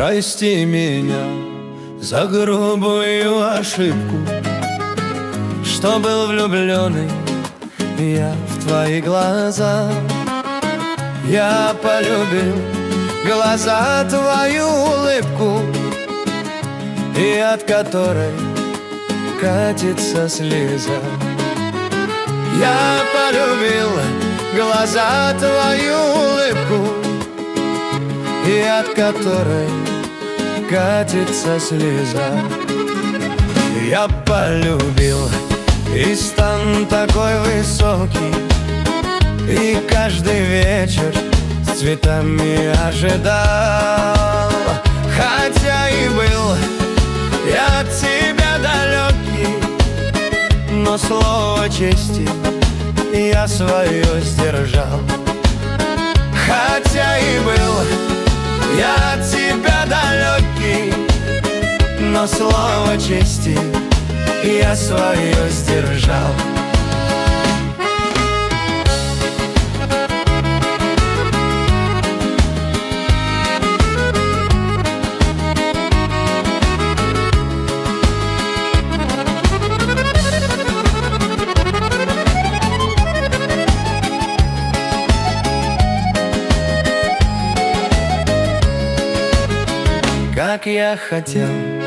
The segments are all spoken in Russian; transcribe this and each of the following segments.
прости меня за грубую ошибку, что был влюбленный я в твои глаза. Я полюбил глаза, твою улыбку, и от которой катится слеза. Я полюбил глаза, твою улыбку, и от которой катится слеза. Я полюбил и стан такой высокий, и каждый вечер с цветами ожидал. Хотя и был я от тебя далекий, но слово чести я свое сдержал. Хотя и был я от тебя далекий, но слово чести я свое сдержал. Как я хотел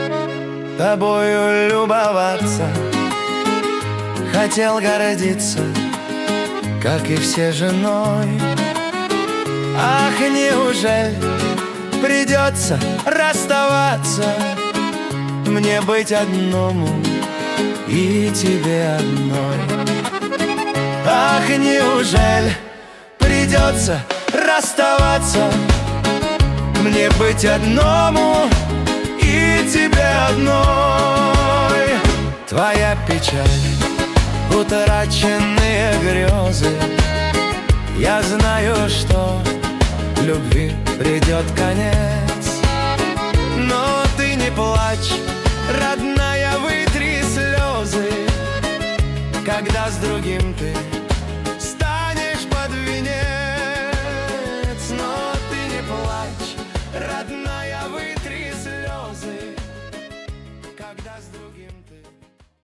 тобою любоваться, хотел гордиться, как и все, женой. Ах, неужели придется расставаться, мне быть одному и тебе одной? Ах, неужели придется расставаться, мне быть одному и тебе одной? Твоя печаль, утраченные грезы, я знаю, что любви придет конец. Но ты не плачь, родная, вытри слезы, когда с другим ты